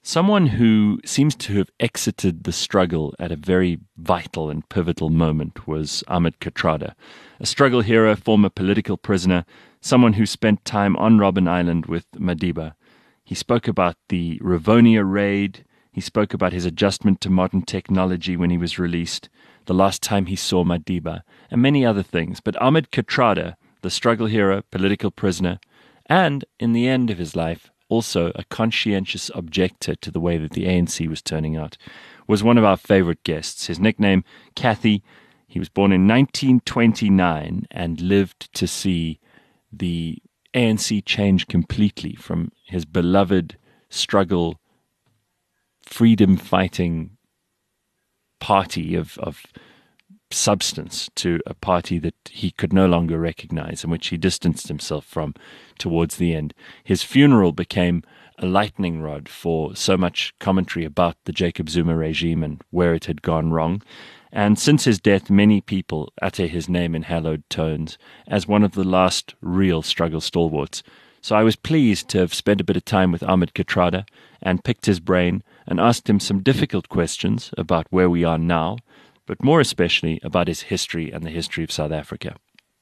Someone who seems to have exited the struggle at a very vital and pivotal moment was Ahmed Kathrada, a struggle hero, former political prisoner, someone who spent time on Robben Island with Madiba. He spoke about the Rivonia raid. He spoke about his adjustment to modern technology when he was released, the last time he saw Madiba, and many other things. But Ahmed Kathrada, the struggle hero, political prisoner, and, in the end of his life, also a conscientious objector to the way that the ANC was turning out, was one of our favorite guests. His nickname, Kathy. He was born in 1929 and lived to see the ANC change completely from his beloved struggle, freedom-fighting party of substance to a party that he could no longer recognize and which he distanced himself from towards the end. His funeral became a lightning rod for so much commentary about the Jacob Zuma regime and where it had gone wrong. And since his death, many people utter his name in hallowed tones as one of the last real struggle stalwarts. So I was pleased to have spent a bit of time with Ahmed Kathrada and picked his brain and asked him some difficult questions about where we are now, but more especially about his history and the history of South Africa.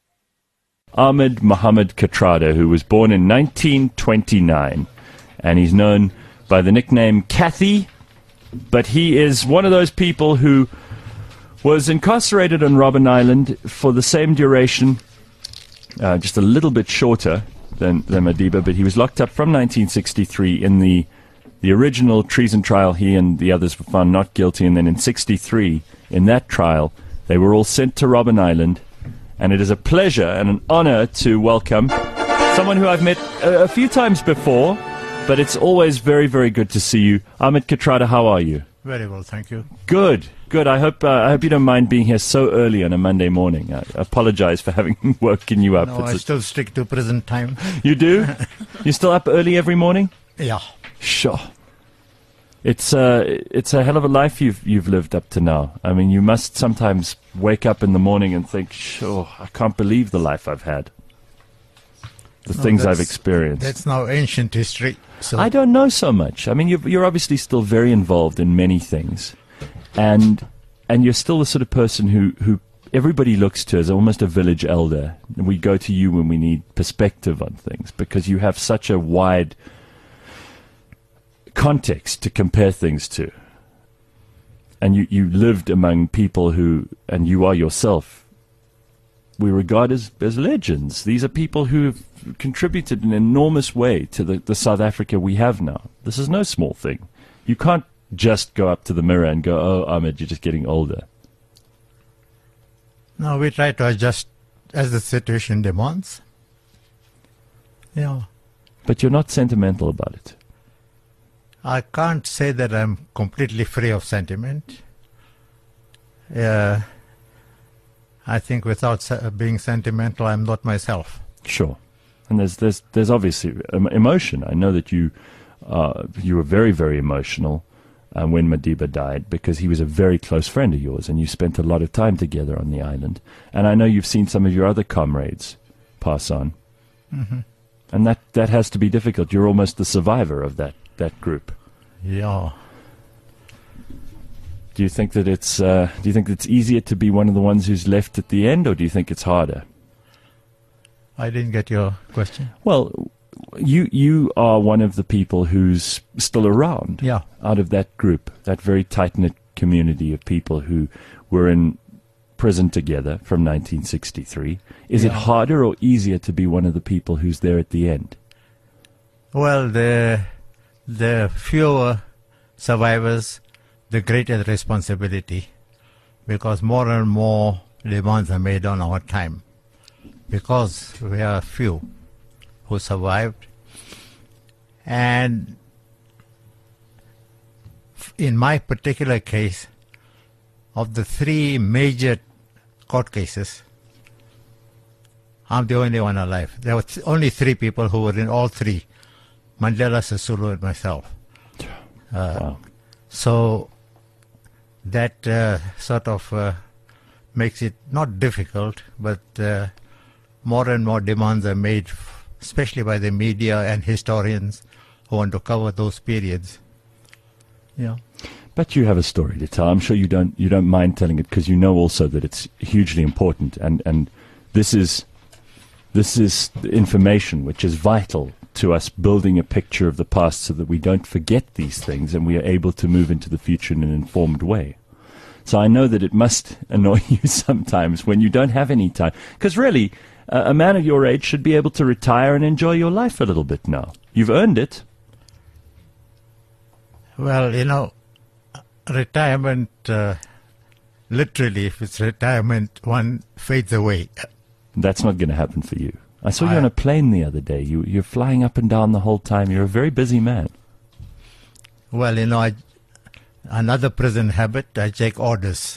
Ahmed Mohamed Kathrada, who was born in 1929, and he's known by the nickname Kathy, but he is one of those people who was incarcerated on Robben Island for the same duration, just a little bit shorter than Madiba, but he was locked up from 1963 in the original treason trial. He and the others were found not guilty, and then in 63, in that trial, they were all sent to Robben Island, and it is a pleasure and an honor to welcome someone who I've met a few times before, but it's always very, very good to see you. Ahmed Kathrada, how are you? Very well, thank you. Good. I hope you don't mind being here so early on a Monday morning. I apologize for having woken you up. No, I still stick to prison time. You do? You still up early every morning? Yeah. Sure. It's a hell of a life you've lived up to now. I mean, you must sometimes wake up in the morning and think, sure, I can't believe the life I've had. The things I've experienced. That's now ancient history. So I don't know so much. I mean, you're obviously still very involved in many things, and you're still the sort of person who everybody looks to as almost a village elder. And we go to you when we need perspective on things because you have such a wide context to compare things to. And you lived among people who, and you are yourself, we regard as legends. These are people who have contributed in an enormous way to the South Africa we have now. This is no small thing. You can't just go up to the mirror and go, oh, Ahmed, you're just getting older. No, we try to adjust as the situation demands. Yeah. But you're not sentimental about it. I can't say that I'm completely free of sentiment. I think without being sentimental, I'm not myself. Sure. And there's obviously emotion. I know that you were very, very emotional when Madiba died because he was a very close friend of yours and you spent a lot of time together on the island. And I know you've seen some of your other comrades pass on. Mm-hmm. And that has to be difficult. You're almost the survivor of that group. Yeah. Do you think that it's easier to be one of the ones who's left at the end, or do you think it's harder? I didn't get your question. Well, you are one of the people who's still around. Yeah. Out of that group, that very tight-knit community of people who were in prison together from 1963. Is it harder or easier to be one of the people who's there at the end? Well, the fewer survivors, the greater responsibility, because more and more demands are made on our time. Because we are few who survived. And in my particular case, of the three major court cases, I'm the only one alive. There were only three people who were in all three: Mandela, Sisulu, and myself. Wow. So that sort of makes it not difficult, but more and more demands are made, especially by the media and historians who want to cover those periods. Yeah. But you have a story to tell. I'm sure you don't mind telling it, because you know also that it's hugely important, and this is information which is vital to us building a picture of the past, so that we don't forget these things and we are able to move into the future in an informed way. So I know that it must annoy you sometimes when you don't have any time, because really a man of your age should be able to retire and enjoy your life a little bit now. You've earned it. Well, retirement, literally, if it's retirement, one fades away. That's not going to happen for you. I saw you on a plane the other day. You're flying up and down the whole time. You're a very busy man. Well, another prison habit, I take orders.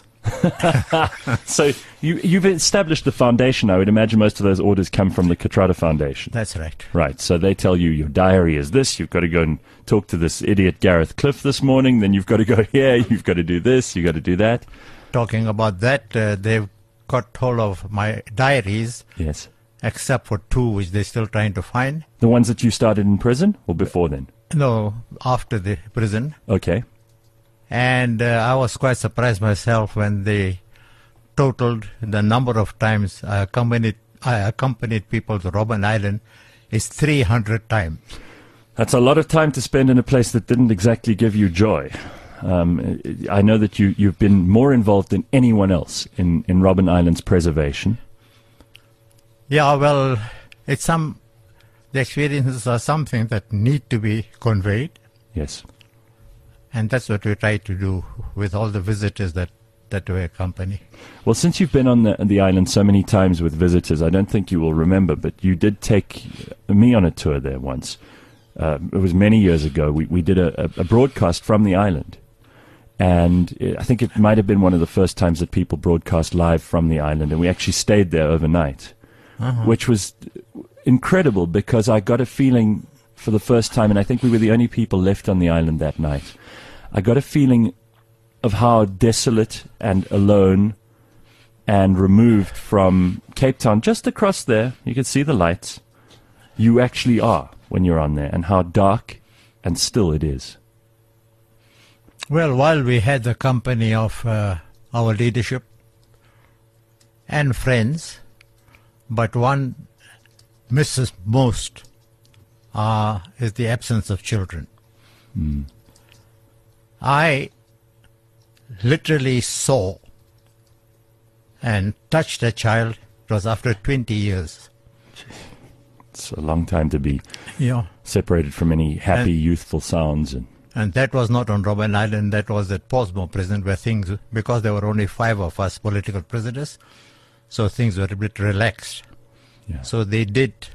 So you've established the foundation. I would imagine most of those orders come from the Katrata Foundation. That's right. Right. So they tell you your diary is this. You've got to go and talk to this idiot Gareth Cliff this morning. Then you've got to go here. You've got to do this. You've got to do that. Talking about that, they've got hold of my diaries. Yes. Except for 2, which they're still trying to find. The ones that you started in prison or before then? No, after the prison. Okay. And I was quite surprised myself when they totaled the number of times I accompanied people to Robben Island is 300 times. That's a lot of time to spend in a place that didn't exactly give you joy. I know that you've been more involved than anyone else in Robben Island's preservation. Yeah, well, the experiences are something that need to be conveyed. Yes. And that's what we try to do with all the visitors that we accompany. Well, since you've been on the island so many times with visitors, I don't think you will remember, but you did take me on a tour there once. It was many years ago. We did a broadcast from the island. And I think it might have been one of the first times that people broadcast live from the island. And we actually stayed there overnight. Which was incredible, because I got a feeling for the first time, and I think we were the only people left on the island that night. I got a feeling of how desolate and alone and removed from Cape Town, just across there, you can see the lights, you actually are when you're on there, and how dark and still it is. Well, while we had the company of our leadership and friends, but one misses most is the absence of children. I literally saw and touched a child. It was after 20 years. It's a long time to be Yeah. separated from any happy, youthful sounds. And that was not on Robben Island. That was at Portsmouth prison, where things, because there were only 5 of us political prisoners, so things were a bit relaxed. Yeah. So they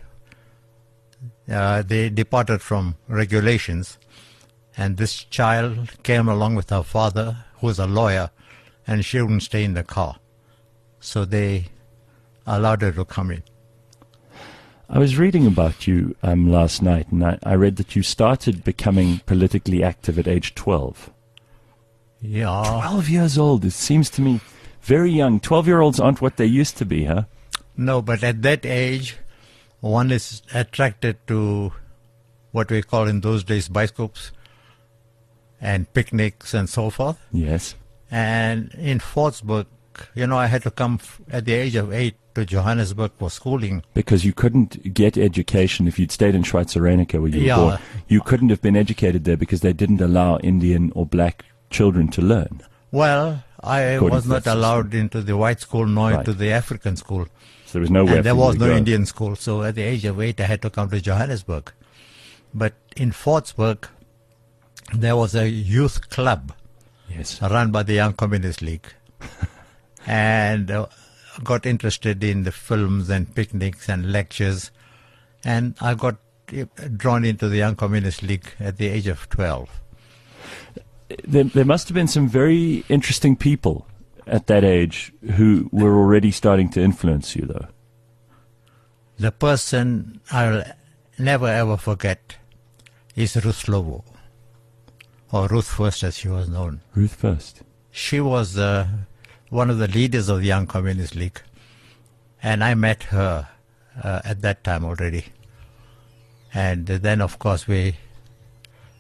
departed from regulations, and this child came along with her father, who was a lawyer, and she wouldn't stay in the car. So they allowed her to come in. I was reading about you last night, and I read that you started becoming politically active at age 12. Yeah. 12 years old. It seems to me very young. 12-year-olds aren't what they used to be, huh? No, but at that age, one is attracted to what we call in those days bioscopes and picnics and so forth. Yes. And in Fortsburg, I had to come at the age of 8 to Johannesburg for schooling. Because you couldn't get education if you'd stayed in Schweizer-Reneke where you were born. You couldn't have been educated there because they didn't allow Indian or black children to learn. Well, I was not allowed into the white school nor into the African school. So there was nowhere. And there was no Indian school. So at the age of 8, I had to come to Johannesburg. But in Fortsburg, there was a youth club run by the Young Communist League. And got interested in the films and picnics and lectures. And I got drawn into the Young Communist League at the age of 12. There must have been some very interesting people at that age who were already starting to influence you, though. The person I'll never ever forget is Ruth Lobo, or Ruth First as she was known. Ruth First. She was one of the leaders of the Young Communist League, and I met her at that time already. And then, of course, we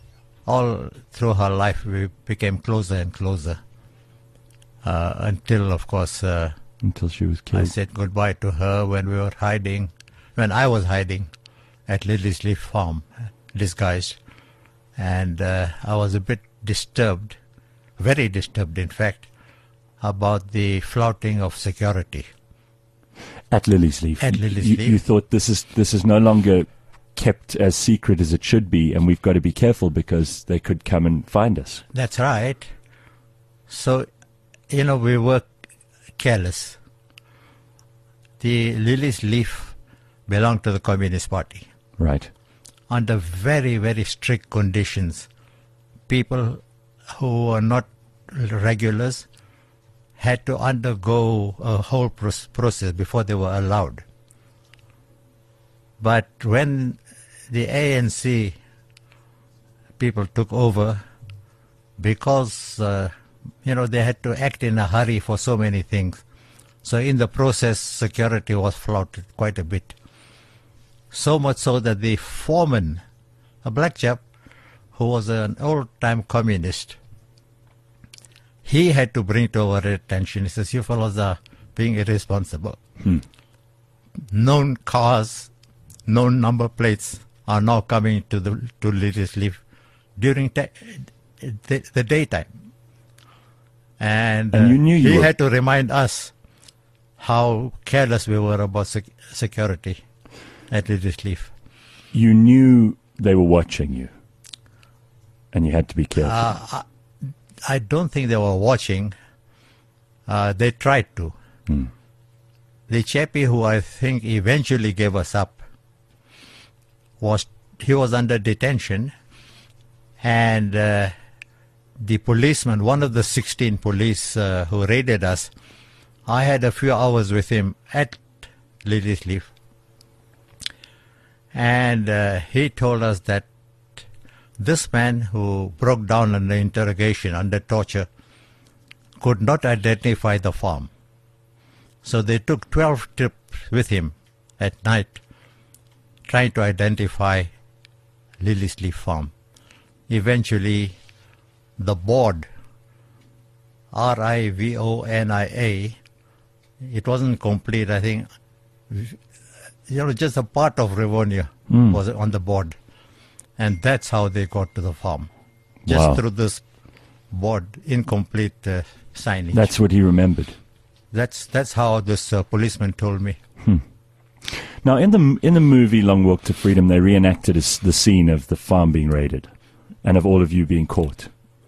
all through her life, we became closer and closer until, of course, Until she was I killed. said goodbye to her when I was hiding at Lily's Leaf Farm, disguised. And I was a bit disturbed, very disturbed, in fact, about the flouting of security. At Lily's Leaf. At Lily's you, Leaf. You thought this is no longer kept as secret as it should be, and we've got to be careful because they could come and find us. That's right. So, we were careless. The Lily's Leaf belonged to the Communist Party. Right. Under very, very strict conditions. People who were not regulars had to undergo a whole process before they were allowed. But when the ANC people took over, because, they had to act in a hurry for so many things. So in the process, security was flouted quite a bit. So much so that the foreman, a black chap who was an old-time communist, he had to bring to our attention. He says, "You fellows are being irresponsible. Known cars, known number plates are now coming to Lily's Leaf during the daytime." And you knew he had to remind us how careless we were about security at Lily's Leaf. You knew they were watching you, and you had to be careful. I don't think they were watching. They tried to. The chappie who I think eventually gave us up was under detention, and the policeman, one of the 16 police who raided us, I had a few hours with him at Lily's Leaf, and he told us that this man who broke down under interrogation, under torture, could not identify the farm. So they took 12 trips with him at night, trying to identify Lily's Leaf Farm. Eventually, the board, RIVONIA, it wasn't complete, I think, just a part of Rivonia was on the board. And that's how they got to the farm. Just through this board, incomplete signage. That's what he remembered. That's how this policeman told me. Now, in the movie Long Walk to Freedom, they reenacted the scene of the farm being raided and of all of you being caught.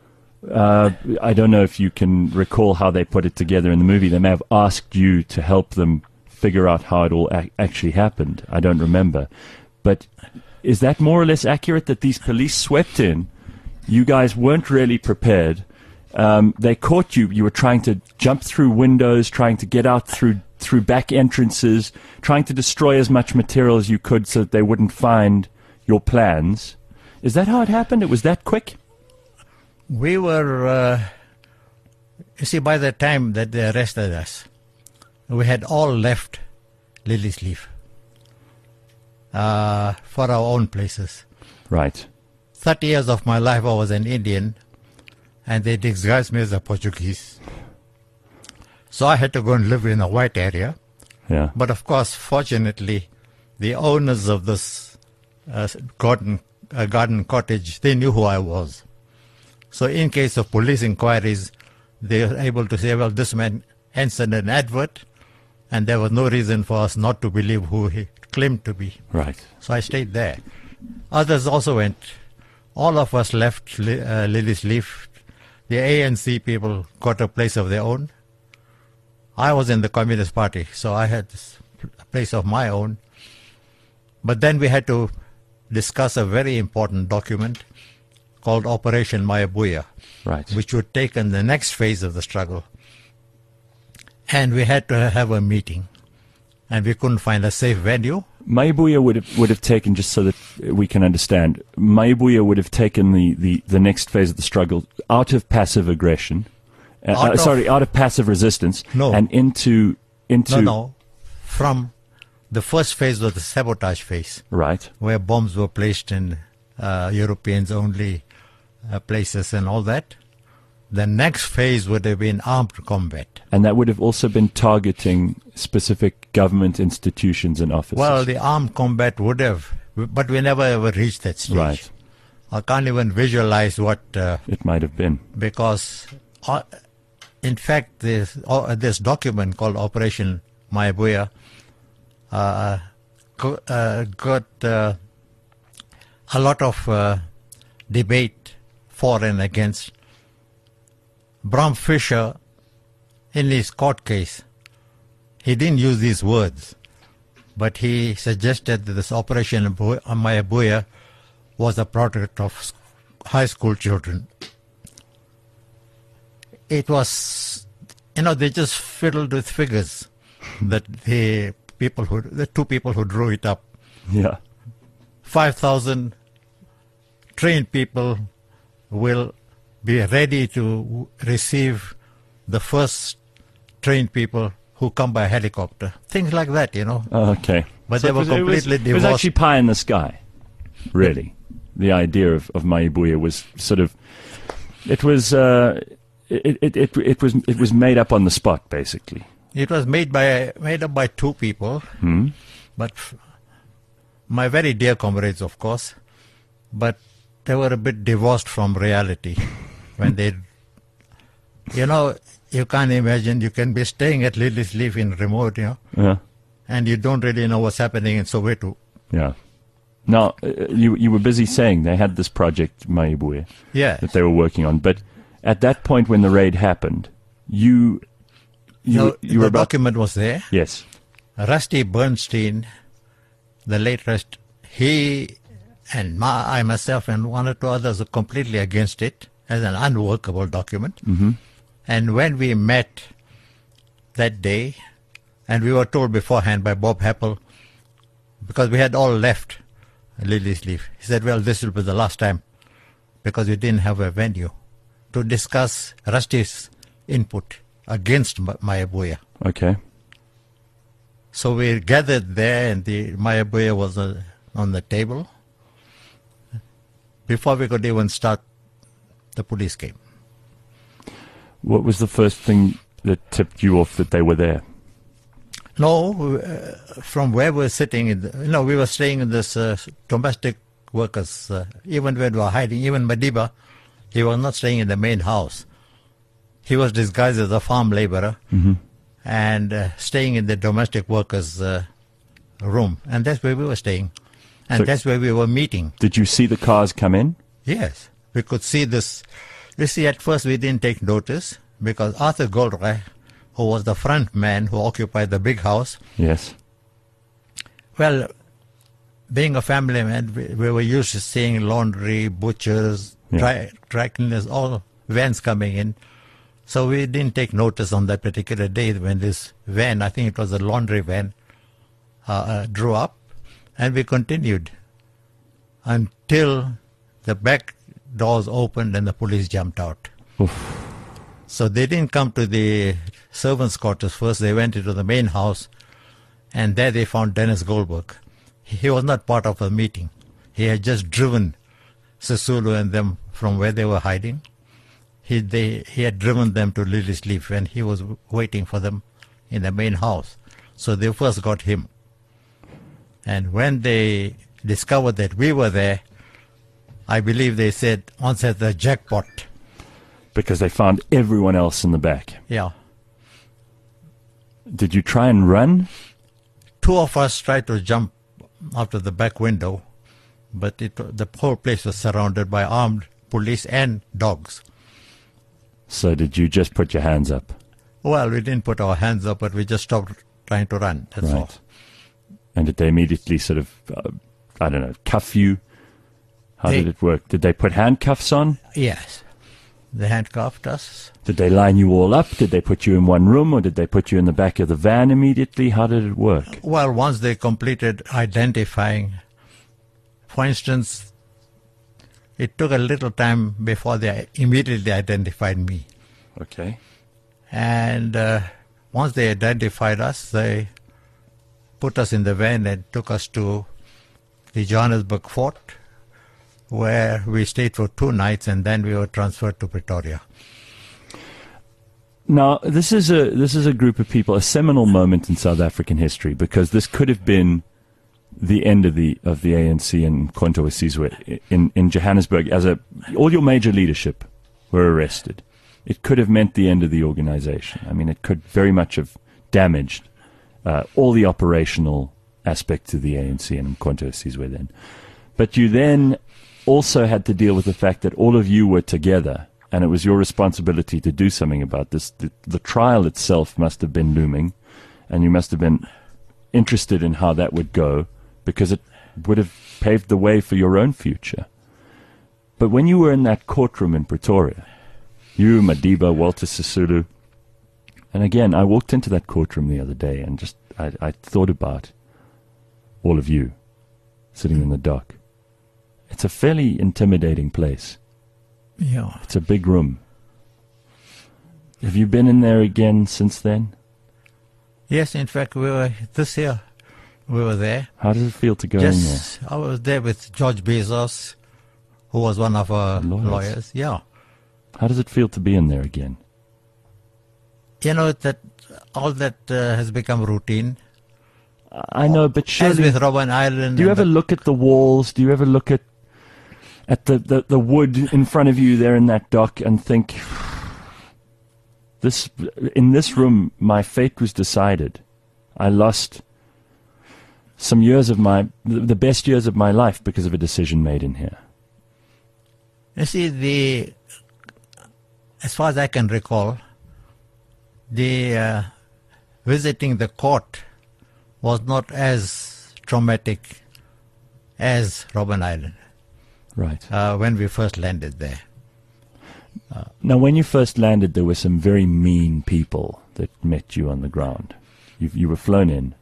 I don't know if you can recall how they put it together in the movie. They may have asked you to help them figure out how it all actually happened. I don't remember. But is that more or less accurate, that these police swept in, you guys weren't really prepared, they caught you, you were trying to jump through windows, trying to get out through back entrances, trying to destroy as much material as you could so that they wouldn't find your plans. Is that how it happened? It was that quick? We were, you see, by the time that they arrested us, we had all left Lily's Leaf for our own places. Right. 30 years of my life I was an Indian, and they disguised me as a Portuguese. So I had to go and live in a white area. Yeah. But of course, fortunately, the owners of this garden cottage, they knew who I was. So in case of police inquiries, they were able to say, well, this man answered an advert, and there was no reason for us not to believe who he claimed to be. Right. So I stayed there. Others also went. All of us left Lily's Leaf. The ANC people got a place of their own. I was in the Communist Party, so I had a place of my own. But then we had to discuss a very important document called Operation Mayabuya, Right. which would take in the next phase of the struggle. And we had to have a meeting, and we couldn't find a safe venue. Mayabuya would have taken, just so that we can understand, Mayabuya would have taken the next phase of the struggle out of passive aggression, out of passive resistance, No. and into No. From the first phase was the sabotage phase, right. where bombs were placed in Europeans' only places and all that. The next phase would have been armed combat. And that would have also been targeting specific government institutions and offices. Well, the armed combat would have, but we never ever reached that stage. Right. I can't even visualize what it might have been. Because, in fact, this document called Operation Mayabuya got a lot of debate for and against. Bram Fisher, in his court case, he didn't use these words, but he suggested that this Operation Mayabuya was a product of high school children. It was, they just fiddled with figures, that the two people who drew it up. Yeah. 5,000 trained people will be ready to receive the first trained people who come by helicopter. Things like that, Oh, okay. But so they were completely divorced. It was actually pie in the sky, really. The idea of Mayabuya was sort of, it was made up on the spot, basically. It was made up by two people, but my very dear comrades, of course, but they were a bit divorced from reality. When they, you can't imagine, you can be staying at Lily's Leaf in remote, Yeah. and you don't really know what's happening in Soweto. Yeah. Now, you were busy saying they had this project, Mayabuya, that they were working on. But at that point when the raid happened, the document was there. Yes. Rusty Bernstein, the late Rusty, he and I myself and one or two others were completely against it as an unworkable document. Mm-hmm. And when we met that day, and we were told beforehand by Bob Happel, because we had all left Lily's Leaf, he said, well, this will be the last time, because we didn't have a venue to discuss Rusty's input against Mayabuya. Okay. So we gathered there, and the Mayabuya was on the table. Before we could even start, the police came. What was the first thing that tipped you off that they were there? No, from where we were sitting, we were staying in this domestic workers. Even when we were hiding, even Madiba, he was not staying in the main house. He was disguised as a farm laborer and staying in the domestic workers' room. And that's where we were staying. And so that's where we were meeting. Did you see the cars come in? Yes. We could see this. You see, at first we didn't take notice because Arthur Goldreich, who was the front man who occupied the big house. Yes. Well, being a family man, we were used to seeing laundry, butchers, dry cleaners, all vans coming in. So we didn't take notice on that particular day when this van, I think it was a laundry van, drew up. And we continued until the back doors opened and the police jumped out. Oof. So they didn't come to the servants' quarters first. They went into the main house, and there they found Dennis Goldberg. He was not part of the meeting. He had just driven Sisulu and them from where they were hiding. He had driven them to Lily's Leaf, and he was waiting for them in the main house. So they first got him. And when they discovered that we were there, I believe they said, once at the jackpot. Because they found everyone else in the back. Yeah. Did you try and run? Two of us tried to jump out of the back window, but the whole place was surrounded by armed police and dogs. So did you just put your hands up? Well, we didn't put our hands up, but we just stopped trying to run. That's all. And did they immediately sort of, cuff you? How did it work? Did they put handcuffs on? Yes. They handcuffed us. Did they line you all up? Did they put you in one room, or did they put you in the back of the van immediately? How did it work? Well, once they completed identifying, for instance, it took a little time before they immediately identified me. Okay. And once they identified us, they put us in the van and took us to the Johannesburg fort, where we stayed for 2 nights and then we were transferred to Pretoria. Now, this is a group of people, a seminal moment in South African history, because this could have been the end of the ANC and Mkhonto weSizwe in Johannesburg. All your major leadership were arrested. It could have meant the end of the organization. I mean, it could very much have damaged all the operational aspects of the ANC and Mkhonto weSizwe then. But you then also had to deal with the fact that all of you were together, and it was your responsibility to do something about this. The trial itself must have been looming, and you must have been interested in how that would go, because it would have paved the way for your own future. But when you were in that courtroom in Pretoria, you, Madiba, Walter Sisulu, and again, I walked into that courtroom the other day and just I thought about all of you sitting in the dock. It's a fairly intimidating place. Yeah. It's a big room. Have you been in there again since then? Yes, in fact, this year we were there. How does it feel to go in there? I was there with George Bezos, who was one of our lawyers. Yeah. How does it feel to be in there again? You know, that all that has become routine. I know, but surely... As with Robben Island... Do you ever look at the walls? Do you ever look at the wood in front of you there in that dock and think, in this room, my fate was decided. I lost some years of the best years of my life because of a decision made in here. You see, as far as I can recall, visiting the court was not as traumatic as Robben Island. Right. When we first landed there. Now, when you first landed, there were some very mean people that met you on the ground. You were flown in.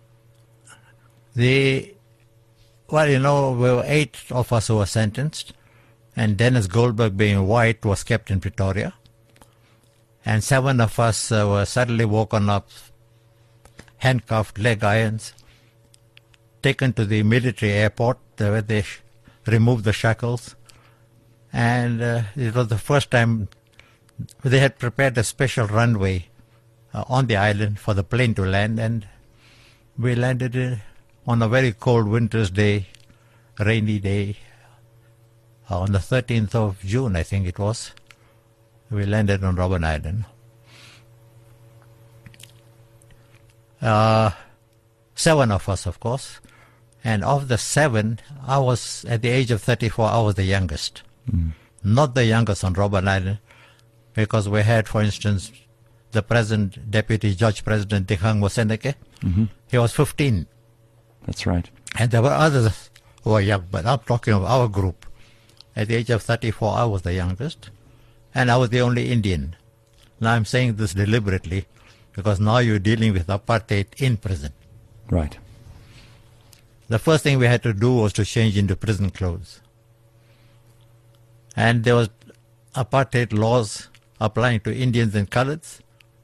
Well, you know, we were 8 of us who were sentenced, and Dennis Goldberg, being white, was kept in Pretoria. And 7 of us were suddenly woken up, handcuffed, leg irons, taken to the military airport where they removed the shackles. And it was the first time they had prepared a special runway on the island for the plane to land, and we landed on a very cold winter's day, rainy day, on the 13th of June, I think it was. We landed on Robben Island. 7 of us, of course. And of the 7, I was, at the age of 34, I was the youngest. Not the youngest on Robben Island, because we had, for instance, the present Deputy Judge President Dikgang Moseneke. He was 15. That's right. And there were others who were young, but I'm talking of our group. At the age of 34, I was the youngest, and I was the only Indian. Now I'm saying this deliberately, because now you're dealing with apartheid in prison. Right. The first thing we had to do was to change into prison clothes. And there was apartheid laws applying to Indians and coloreds,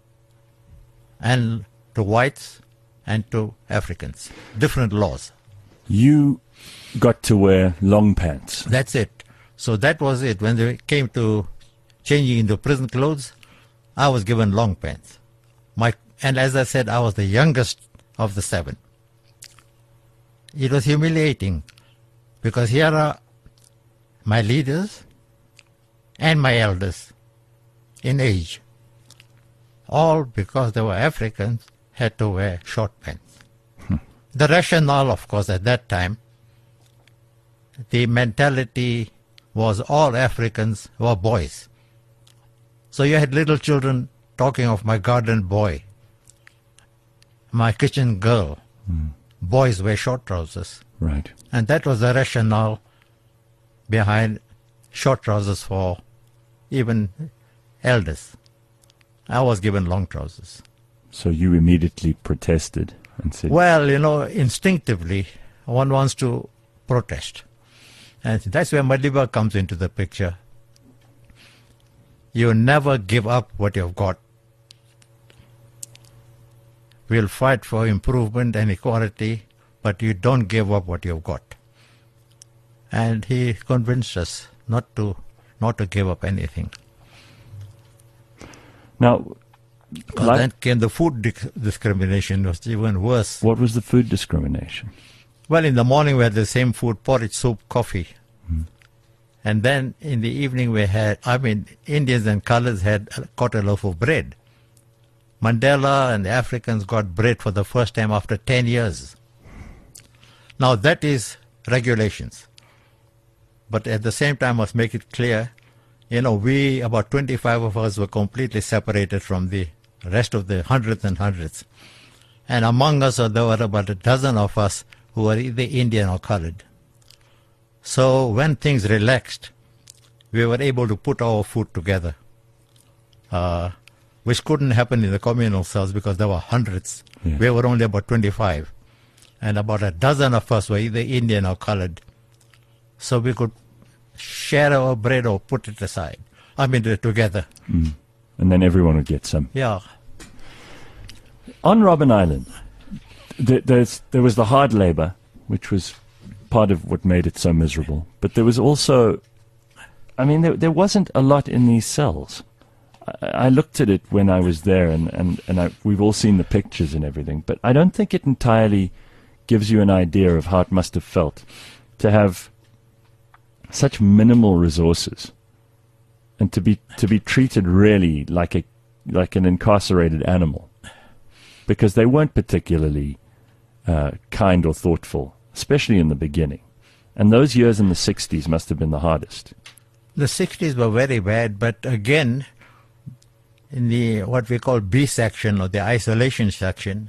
and to whites, and to Africans. Different laws. You got to wear long pants. That's it. So that was it. When they came to changing into prison clothes, I was given long pants. And as I said, I was the youngest of the 7. It was humiliating, because here are my leaders and my elders in age. All because they were Africans had to wear short pants. The rationale, of course, at that time, the mentality was all Africans were boys. So you had little children talking of my garden boy, my kitchen girl. Boys wear short trousers. Right. And that was the rationale behind short trousers for even elders. I was given long trousers. So you immediately protested and said... Well, you know, instinctively, one wants to protest. And that's where Madiba comes into the picture. You never give up what you've got. We'll fight for improvement and equality, but you don't give up what you've got. And he convinced us not to give up anything. Now, Then came the food discrimination, was even worse. what was the food discrimination? Well, in the morning we had the same food, porridge, soup, coffee. And then in the evening we had, Indians and colors had a quarter loaf of bread. Mandela and the Africans got bread for the first time after 10 years. Now that is regulations. But at the same time, I must make it clear, we, about 25 of us, were completely separated from the rest of the hundreds and hundreds. And among us, there were about a dozen of us who were either Indian or colored. So when things relaxed, we were able to put our food together, which couldn't happen in the communal cells because there were hundreds. Yeah. We were only about 25. And about a dozen of us were either Indian or colored. So we could share our bread or put it aside. Together. And then everyone would get some. Yeah. On Robben Island, there was the hard labor, which was part of what made it so miserable. But there was also, there wasn't a lot in these cells. I looked at it when I was there, and we've all seen the pictures and everything, but I don't think it entirely gives you an idea of how it must have felt to have such minimal resources and to be treated really like an incarcerated animal, because they weren't particularly kind or thoughtful, especially in the beginning. And those years in the 60s must have been the hardest. The 60s were very bad, but again, in the what we call B section or the isolation section,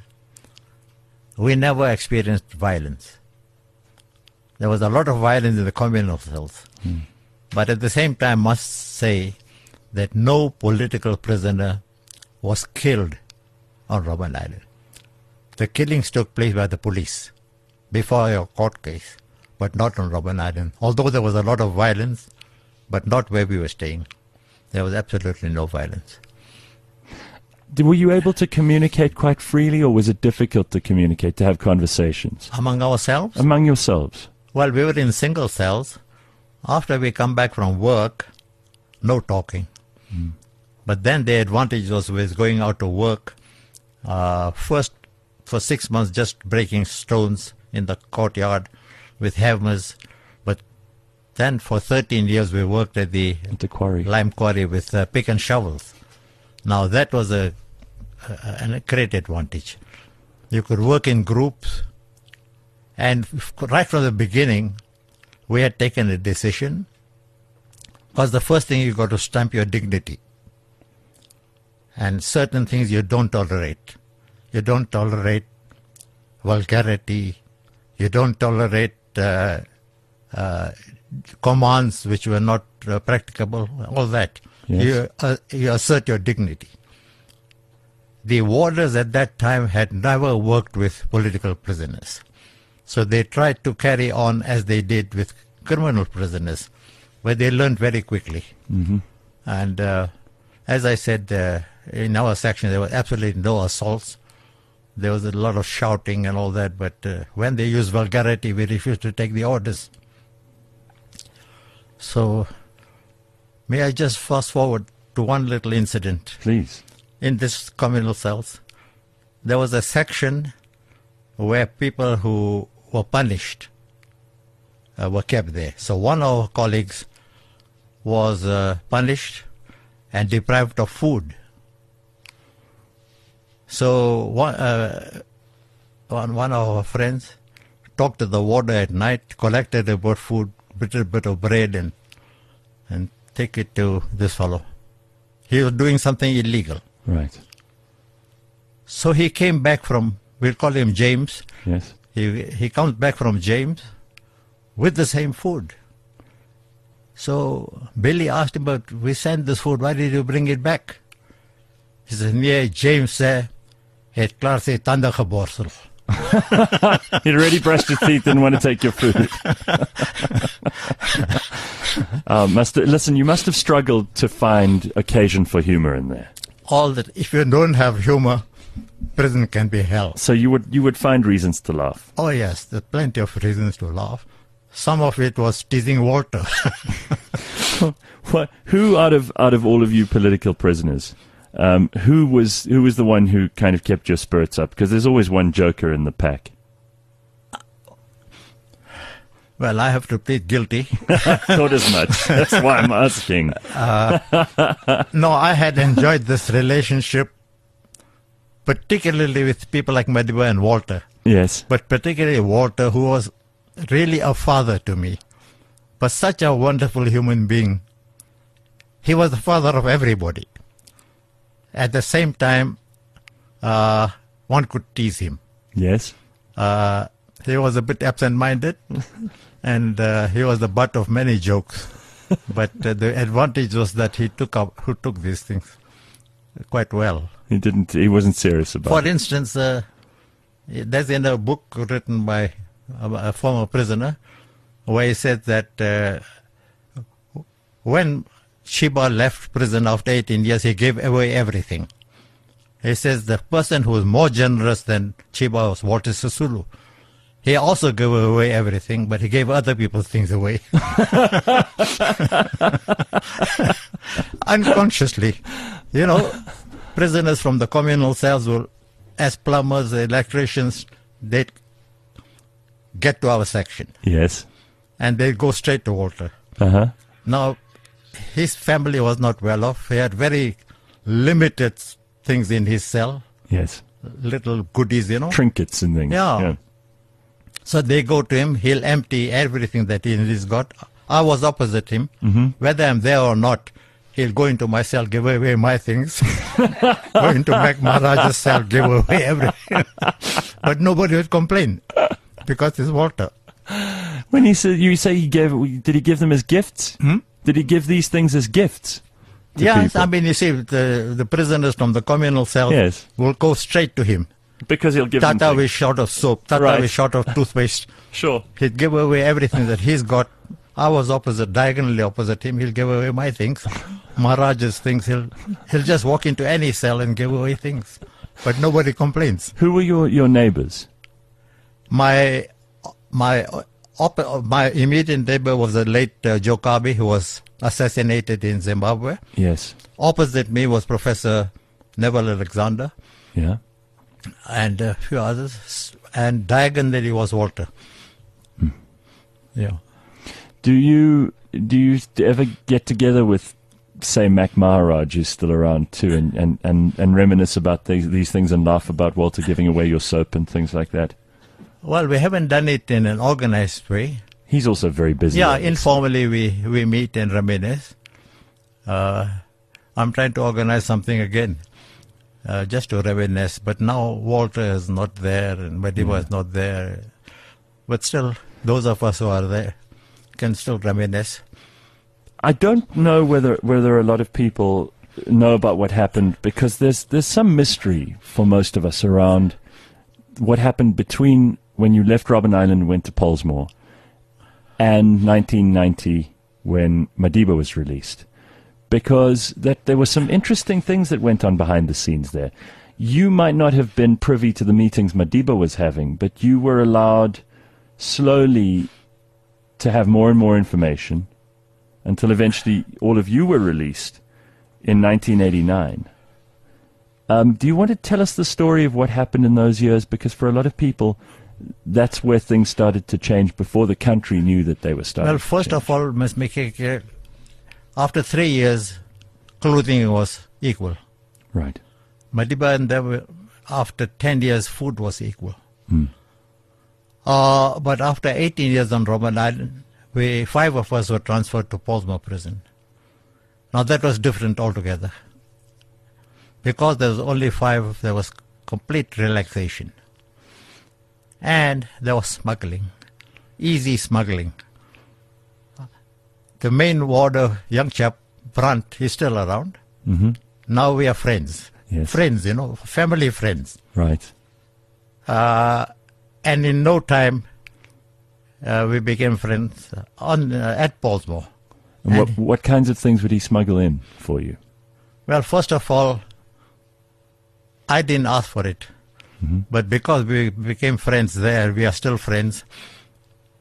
we never experienced violence. There was a lot of violence in the communal cells. But at the same time, must say that no political prisoner was killed on Robben Island. The killings took place by the police before a court case, but not on Robben Island. Although there was a lot of violence, but not where we were staying. There was absolutely no violence. Were you able to communicate quite freely, or was it difficult to communicate, to have conversations? Among ourselves? Among yourselves? Well, we were in single cells. After we come back from work, no talking. But then the advantage was with going out to work, first for 6 months just breaking stones in the courtyard with hammers. But then for 13 years we worked at the quarry. Lime quarry with pick and shovels. Now that was a great advantage. You could work in groups, and right from the beginning we had taken a decision, because the first thing you got to stamp your dignity, and certain things you don't tolerate. You don't tolerate vulgarity. You don't tolerate commands which were not practicable. All that. Yes. You assert your dignity. The warders at that time had never worked with political prisoners. So they tried to carry on as they did with criminal prisoners, where they learned very quickly. And as I said, in our section there was absolutely no assaults. There was a lot of shouting and all that, but when they used vulgarity, we refused to take the orders. So may I just fast forward to one little incident? Please. In this communal cells, there was a section where people who were punished were kept there. So one of our colleagues was punished and deprived of food. So one of our friends talked to the warder at night, collected about food, little bit of bread, and take it to this fellow. He was doing something illegal. Right. So he came back from, we'll call him James. Yes. He comes back from James with the same food. So Billy asked him, but we sent this food, why did you bring it back? He said, nee, James said, het klaar sy tande geborsel. He'd already brushed his teeth, didn't want to take your food. Listen, you must have struggled to find occasion for humor in there. All that, if you don't have humor, prison can be hell. So you would find reasons to laugh. Oh yes, there's plenty of reasons to laugh. some of it was teasing Walter. Who out of all of you political prisoners, who was the one who kind of kept your spirits up? Because there's always one joker in the pack. Well, I have to plead guilty. Thought as much. That's why I'm asking. No, I had enjoyed this relationship, particularly with people like Madiba and Walter. Yes. But particularly Walter, who was really a father to me. But such a wonderful human being. He was the father of everybody. At the same time, one could tease him. Yes. He was a bit absent-minded, and he was the butt of many jokes. But the advantage was that he took these things quite well. He wasn't serious about it. For instance, there's in a book written by a former prisoner where he said that when Shiba left prison after 18 years, he gave away everything. He says the person who was more generous than Chiba was Walter Sisulu. He also gave away everything, but he gave other people's things away. Unconsciously. You know, prisoners from the communal cells will, as plumbers, electricians, they get to our section. Yes. And they go straight to Walter. Uh-huh. Now, his family was not well off. He had very limited things in his cell. Yes. Little goodies, you know. Trinkets and things. Yeah. So they go to him. He'll empty everything that he's got. I was opposite him. Mm-hmm. Whether I'm there or not, he'll go into my cell, give away my things. Go into Mac Maharaj's cell, give away everything. But nobody would complain because it's Walter. When you say did he give them as gifts? Hmm? Did he give these things as gifts? Yes, people? I mean, you see, the prisoners from the communal cell will go straight to him. Because he'll give Tata them was short of soap, Tata Right. was short of toothpaste. Sure. He'd give away everything that he's got. I was opposite, diagonally opposite him. He'll give away my things, Maharaj's things. He'll just walk into any cell and give away things. But nobody complains. Who were your neighbors? My immediate neighbor was the late Joe Kabi, who was assassinated in Zimbabwe. Yes. Opposite me was Professor Neville Alexander. Yeah. And a few others, and diagonally was Walter. Yeah. Do you ever get together with, say, Mac Maharaj, who's still around too, and reminisce about these things and laugh about Walter giving away your soap and things like that? Well, we haven't done it in an organized way. He's also very busy. Yeah, informally we meet and reminisce. I'm trying to organize something again. Just to reminisce, but now Walter is not there and Madiba is not there. But still, those of us who are there can still reminisce. I don't know whether a lot of people know about what happened, because there's some mystery for most of us around what happened between when you left Robben Island and went to Pollsmoor and 1990 when Madiba was released. Because there were some interesting things that went on behind the scenes there. You might not have been privy to the meetings Madiba was having, but you were allowed slowly to have more and more information until eventually all of you were released in 1989. Do you want to tell us the story of what happened in those years? Because for a lot of people, that's where things started to change before the country knew that they were starting to change. Well, first of all, Ms. Mikeke, after 3 years, clothing was equal. Right. Madiba and them, after 10 years, food was equal. Mm. But after 18 years on Robben Island, 5 of us were transferred to Pollsmoor prison. Now that was different altogether. Because there was only 5, there was complete relaxation. And there was smuggling, easy smuggling. The main warder, young chap, Brandt, he's still around. Mm-hmm. Now we are friends. Yes. Friends, family friends. Right. And in no time, we became friends at Pollsmoor. And what kinds of things would he smuggle in for you? Well, first of all, I didn't ask for it. Mm-hmm. But because we became friends there, we are still friends.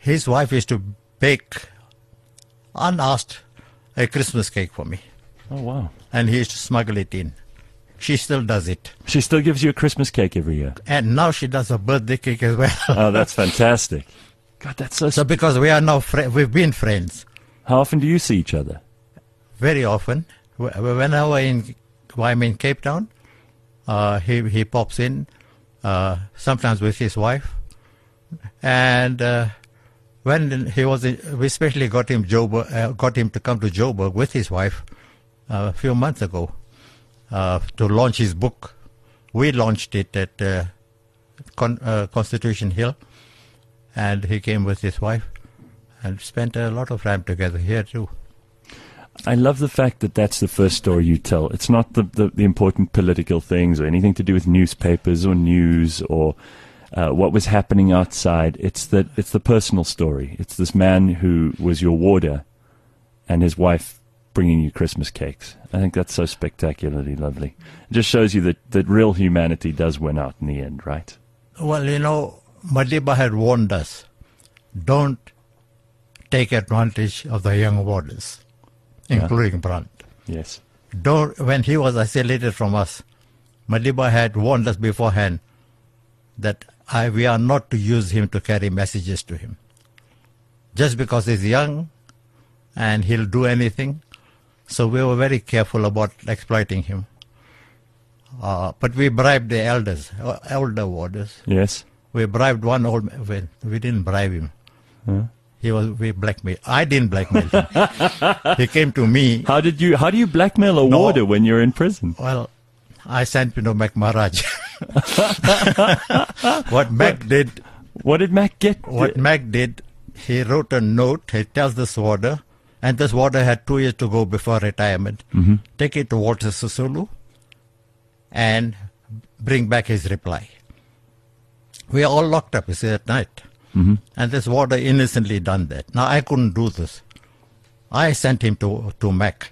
his wife used to bake, unasked, a Christmas cake for me. Oh, wow. And he used to smuggle it in. She still does it. She still gives you a Christmas cake every year. And now she does a birthday cake as well. Oh, that's fantastic. God, that's so... So because we are now, we've been friends. How often do you see each other? Very often. Whenever I'm in Cape Town, he pops in, sometimes with his wife. And when he was, we especially got him to come to Joburg with his wife a few months ago to launch his book. We launched it at Constitution Hill, and he came with his wife and spent a lot of time together here too. I love the fact that that's the first story you tell. It's not the important political things or anything to do with newspapers or news or what was happening outside. It's the personal story. It's this man who was your warder and his wife bringing you Christmas cakes. I think that's so spectacularly lovely. It just shows you that real humanity does win out in the end, right? Well, Madiba had warned us, don't take advantage of the young warders, including Brandt. Yes. When he was isolated from us, Madiba had warned us beforehand that we are not to use him to carry messages to him. Just because he's young and he'll do anything. So we were very careful about exploiting him. But we bribed the elder warders. Yes. We bribed one old man. We didn't bribe him. Huh? We blackmailed. I didn't blackmail him. He came to me. How do you blackmail a warder when you're in prison? Well, I sent Mac Maharaj. What Mac did. What did Mac get? What Mac did, he wrote a note. He tells this warder, and this warder had 2 years to go before retirement. Mm-hmm. Take it to Walter Sisulu and bring back his reply. We are all locked up, you see, at night. Mm-hmm. And this warder innocently done that. Now, I couldn't do this. I sent him to Mac.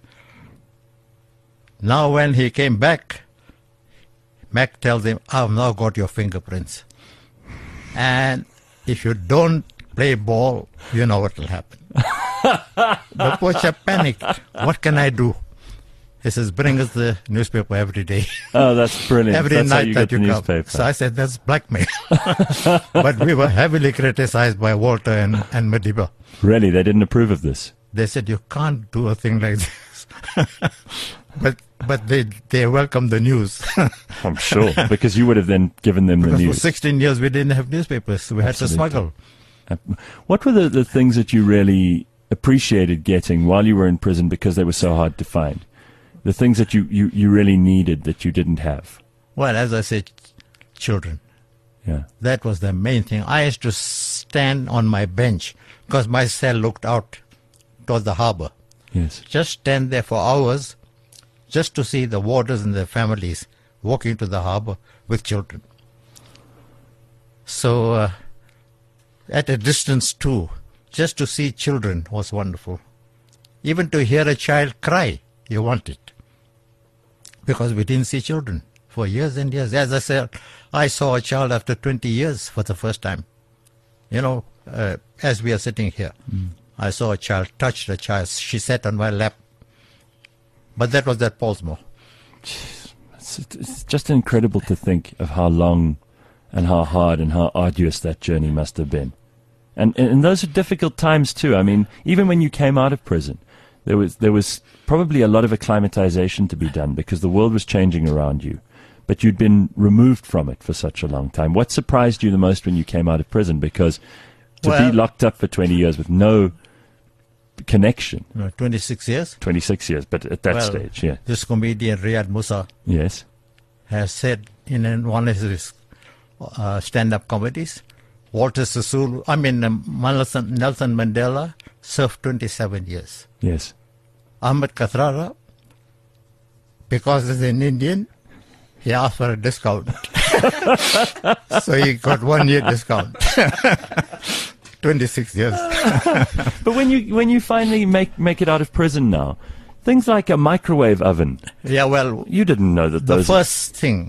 Now, when he came back, Mac tells him, I've now got your fingerprints. And if you don't play ball, you know what will happen. The poor chap panicked. What can I do? He says, bring us the newspaper every day. Oh, that's brilliant. Every that's night how you that get the you newspaper. come. So I said, that's blackmail. But we were heavily criticized by Walter and Madiba. Really? They didn't approve of this? They said, you can't do a thing like this. But they welcomed the news. I'm sure, because you would have then given them the news. For 16 years, we didn't have newspapers. We had to smuggle. What were the things that you really appreciated getting while you were in prison because they were so hard to find? The things that you really needed that you didn't have? Well, as I said, children. Yeah. That was the main thing. I used to stand on my bench because my cell looked out towards the harbor. Yes. Just stand there for hours just to see the warders and their families walking to the harbor with children. So at a distance too, just to see children was wonderful. Even to hear a child cry, you want it. Because we didn't see children for years and years. As I said, I saw a child after 20 years for the first time. As we are sitting here, I saw a child, touched a child. She sat on my lap. But that was at Pollsmoor. It's just incredible to think of how long and how hard and how arduous that journey must have been. And those are difficult times too. I mean, even when you came out of prison, there was probably a lot of acclimatization to be done because the world was changing around you. But you'd been removed from it for such a long time. What surprised you the most when you came out of prison? Because to be locked up for 20 years with no connection. 26 years. 26 years, but at that stage, yeah. This comedian Riyad Musa has said in one of his stand-up comedies, Walter Sisulu, Nelson Mandela served 27 years. Yes. Ahmed Kathrada, because he's an Indian, he asked for a discount. So he got 1 year discount. 26 years. But when you finally make it out of prison now, things like a microwave oven. Yeah, well, you didn't know that those. The first thing,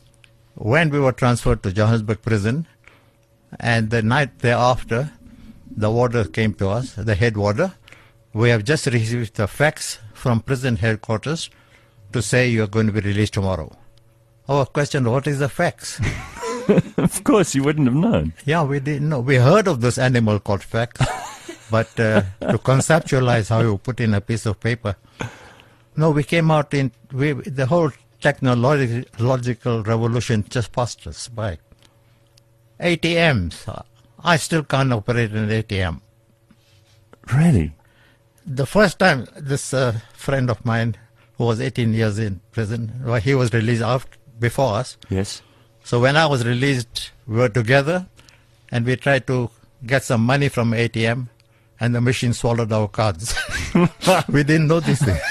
when we were transferred to Johannesburg prison, and the night thereafter, the warder came to us, the head warder. We have just received a fax from prison headquarters to say you are going to be released tomorrow. Our question, what is the fax? Of course, you wouldn't have known. Yeah, we didn't know. We heard of this animal called fax, but to conceptualize how you put in a piece of paper. No, we came out the whole technological revolution just passed us by. ATMs. I still can't operate an ATM. Really? The first time, this friend of mine who was 18 years in prison, well, he was released before us. Yes. So when I was released, we were together and we tried to get some money from ATM and the machine swallowed our cards. We didn't know this thing.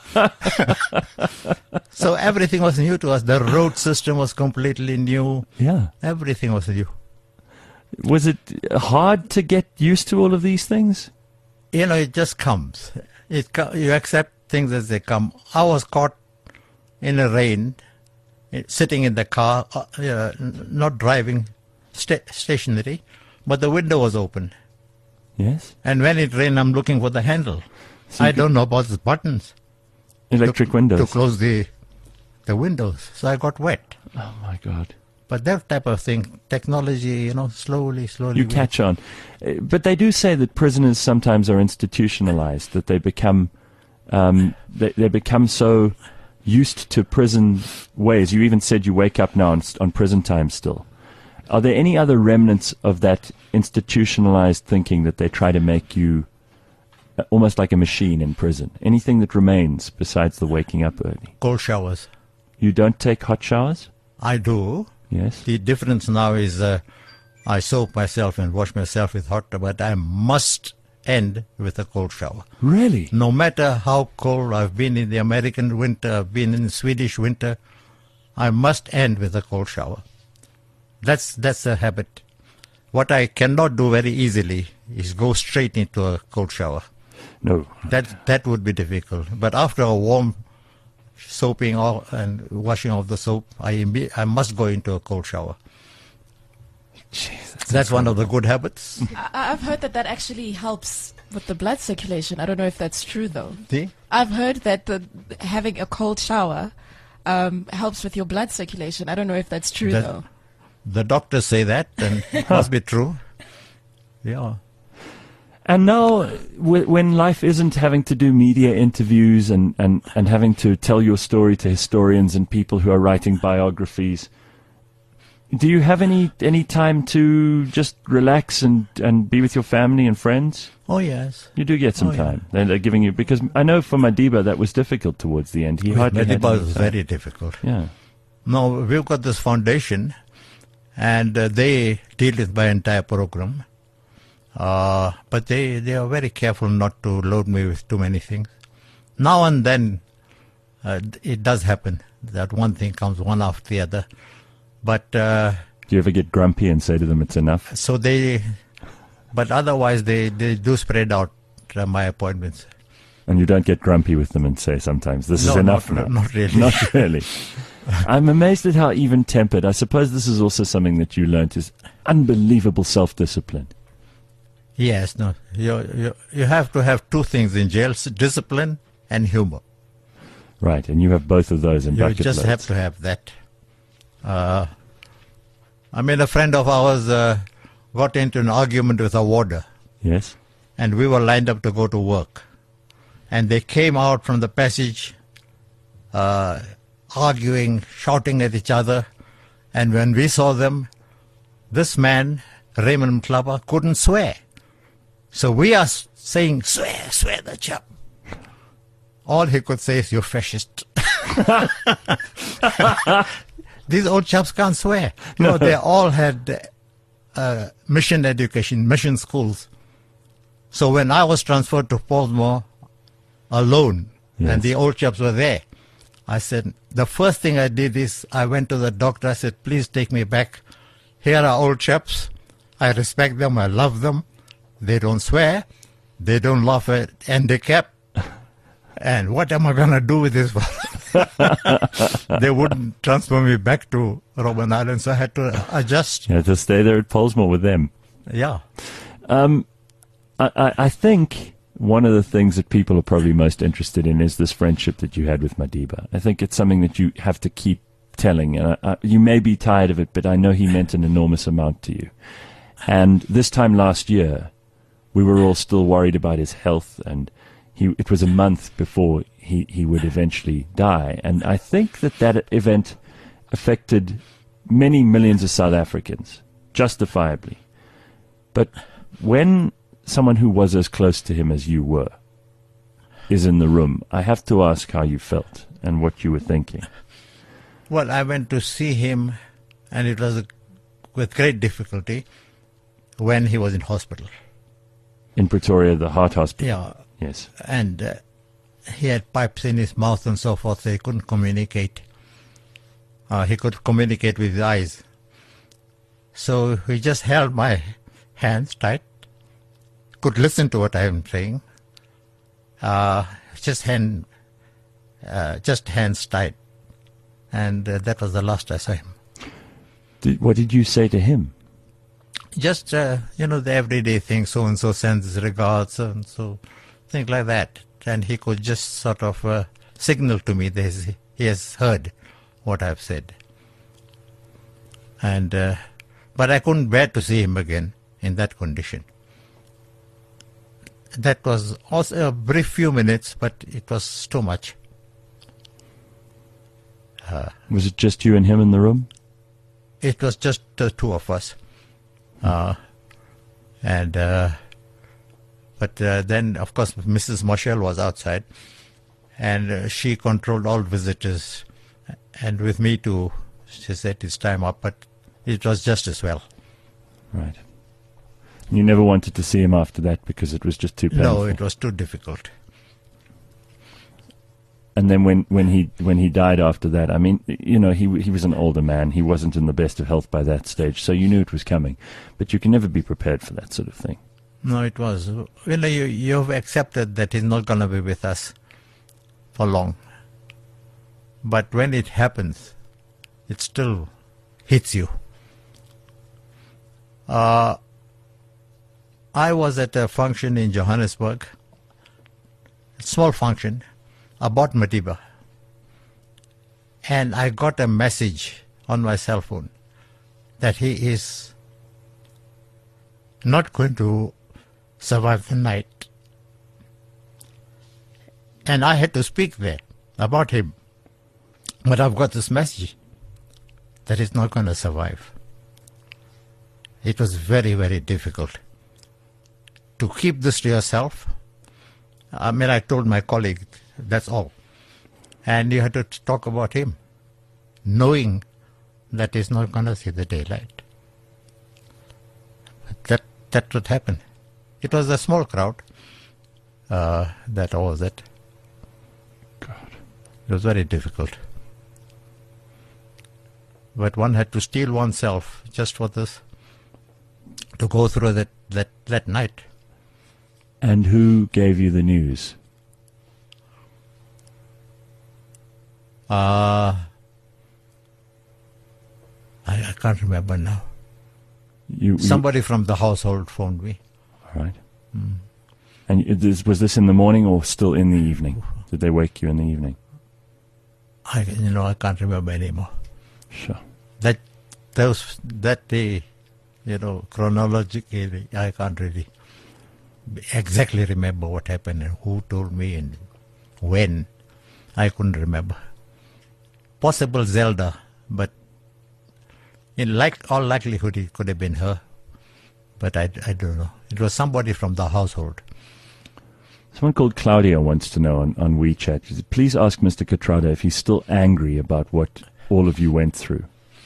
So everything was new to us. The road system was completely new. Yeah. Everything was new. Was it hard to get used to all of these things? You know, it just comes. You accept things as they come. I was caught in the rain, sitting in the car, not driving, stationary, but the window was open. Yes. And when it rained, I'm looking for the handle. So I don't know about the buttons. Electric windows. To close the windows. So I got wet. Oh, my God. But that type of thing, technology, slowly. You catch on. But they do say that prisoners sometimes are institutionalized, that they become they become so used to prison ways. You even said you wake up now on prison time still. Are there any other remnants of that institutionalized thinking that they try to make you almost like a machine in prison? Anything that remains besides the waking up early? Cold showers. You don't take hot showers? I do. Yes. The difference now is I soap myself and wash myself with hot water, but I must end with a cold shower. Really? No matter how cold I've been in the American winter, I've been in the Swedish winter, I must end with a cold shower. That's a habit. What I cannot do very easily is go straight into a cold shower. No. That would be difficult. But after a warm soaping and washing off the soap, I must go into a cold shower. Jeez, that's one of the good habits. I've heard that actually helps with the blood circulation. I don't know if that's true, though. See? I've heard that having a cold shower helps with your blood circulation. I don't know if that's true, though. The doctors say that, and it must be true. Yeah. And now, when life isn't having to do media interviews and having to tell your story to historians and people who are writing biographies, do you have any time to just relax and be with your family and friends? Oh, yes. You do get some time. Yeah. They're giving you, because I know for Madiba that was difficult towards the end. Madiba was very difficult. Yeah. No, we've got this foundation, and they deal with my entire program. But they are very careful not to load me with too many things. Now and then, it does happen that one thing comes one after the other. But do you ever get grumpy and say to them it's enough? But otherwise they do spread out my appointments. And you don't get grumpy with them and say sometimes this is enough now? Not really. Not really. I'm amazed at how even-tempered. I suppose this is also something that you learnt, is unbelievable self-discipline. Yes, no. You have to have two things in jail: discipline and humor. Right, and you have both of those in bucket loads. You just have to have that. A friend of ours got into an argument with a warder. Yes. And we were lined up to go to work. And they came out from the passage arguing, shouting at each other. And when we saw them, this man, Raymond Mklaba, couldn't swear. So we are saying, swear the chap. All he could say is, "You fascist." These old chaps can't swear. No, they all had mission education, mission schools. So when I was transferred to Portsmouth alone, yes, and the old chaps were there, I said, the first thing I did is I went to the doctor. I said, "Please take me back. Here are old chaps. I respect them. I love them. They don't swear. They don't laugh at handicap. And what am I going to do with this?" They wouldn't transfer me back to Robben Island, so I had to adjust. You had to stay there at Pollsmoor with them. Yeah. I think one of the things that people are probably most interested in is this friendship that you had with Madiba. I think it's something that you have to keep telling. And you may be tired of it, but I know he meant an enormous amount to you. And this time last year, we were all still worried about his health, and it was a month before he would eventually die. And I think that event affected many millions of South Africans, justifiably. But when someone who was as close to him as you were is in the room, I have to ask how you felt and what you were thinking. Well, I went to see him, and it was with great difficulty when he was in hospital. In Pretoria, the heart hospital? Yeah. Yes. And he had pipes in his mouth and so forth, so he couldn't communicate. He could communicate with his eyes. So he just held my hands tight, could listen to what I am saying, just hands tight. And that was the last I saw him. What did you say to him? Just, the everyday thing, so-and-so sends his regards, and so, things like that. And he could just sort of signal to me that he has heard what I've said. And but I couldn't bear to see him again in that condition. That was also a brief few minutes, but it was too much. Was it just you and him in the room? It was just the two of us. But then, of course, Mrs. Marshall was outside, and she controlled all visitors. And with me too, she said it's time up, but it was just as well. Right. You never wanted to see him after that because it was just too painful? No, it was too difficult. And then when he died after that, I mean, he was an older man. He wasn't in the best of health by that stage, so you knew it was coming. But you can never be prepared for that sort of thing. No, it was. You've accepted that he's not going to be with us for long. But when it happens, it still hits you. I was at a function in Johannesburg, a small function, about Madiba. And I got a message on my cell phone that he is not going to survive the night. And I had to speak there about him. But I've got this message that he's not going to survive. It was very, very difficult to keep this to yourself. I mean, I told my colleague, that's all. And you had to talk about him, knowing that he's not going to see the daylight. But that would happen. It was a small crowd. That was it. God. It was very difficult. But one had to steel oneself just for this, to go through that night. And who gave you the news? I can't remember now. Somebody from the household phoned me. All right. Mm. And was this in the morning or still in the evening? Did they wake you in the evening? I can't remember anymore. Sure. That day, chronologically, I can't really exactly remember what happened and who told me and when. I couldn't remember. Possible Zelda, but in all likelihood it could have been her. But I don't know. It was somebody from the household. Someone called Claudia wants to know on WeChat. She said, please ask Mr. Kathrada if he's still angry about what all of you went through.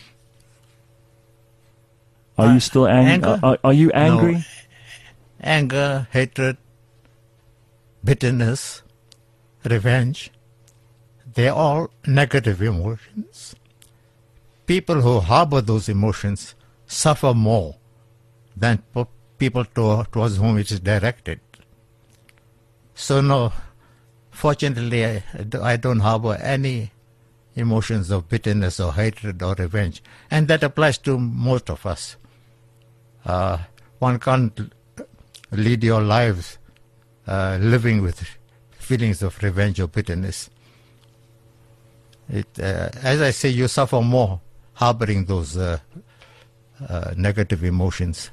Are you still angry? Are you angry? No. Anger, hatred, bitterness, revenge, they're all negative emotions. People who harbor those emotions suffer more than people towards whom it is directed. So no, fortunately I don't harbor any emotions of bitterness or hatred or revenge. And that applies to most of us. One can't lead your lives living with feelings of revenge or bitterness. As I say, you suffer more harboring those negative emotions.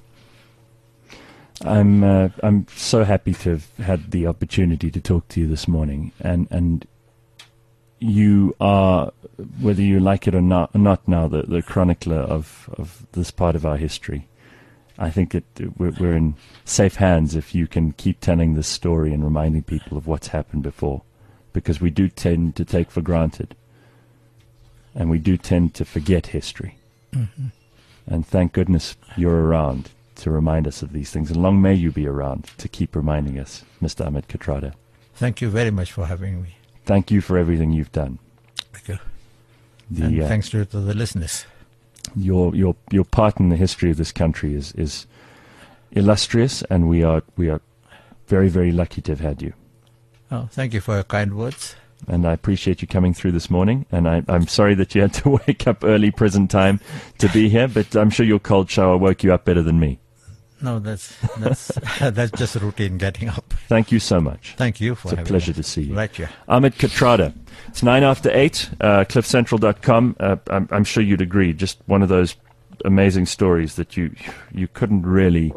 I'm so happy to have had the opportunity to talk to you this morning, and you are, whether you like it or not now, the chronicler of this part of our history. I think we're in safe hands if you can keep telling this story and reminding people of what's happened before, because we do tend to take for granted, and we do tend to forget history. Mm-hmm. And thank goodness you're around to remind us of these things, and long may you be around to keep reminding us, Mr. Ahmed Kathrada. Thank you very much for having me. Thank you for everything you've done. Thank you. And thanks to the listeners. Your part in the history of this country is illustrious, and we are very, very lucky to have had you. Oh, thank you for your kind words. And I appreciate you coming through this morning. And I'm sorry that you had to wake up early prison time to be here, but I'm sure your cold shower woke you up better than me. No, that's that's just routine getting up. Thank you so much. Thank you for having me. It's a pleasure to see you. Right, yeah. Ahmed Kathrada. It's 8:09, cliffcentral.com. I'm sure you'd agree. Just one of those amazing stories that you couldn't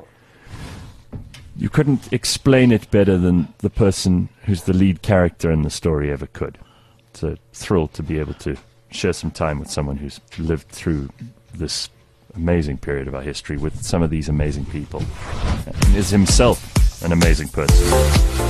explain it better than the person who's the lead character in the story ever could. It's a thrill to be able to share some time with someone who's lived through this amazing period of our history with some of these amazing people, and is himself an amazing person.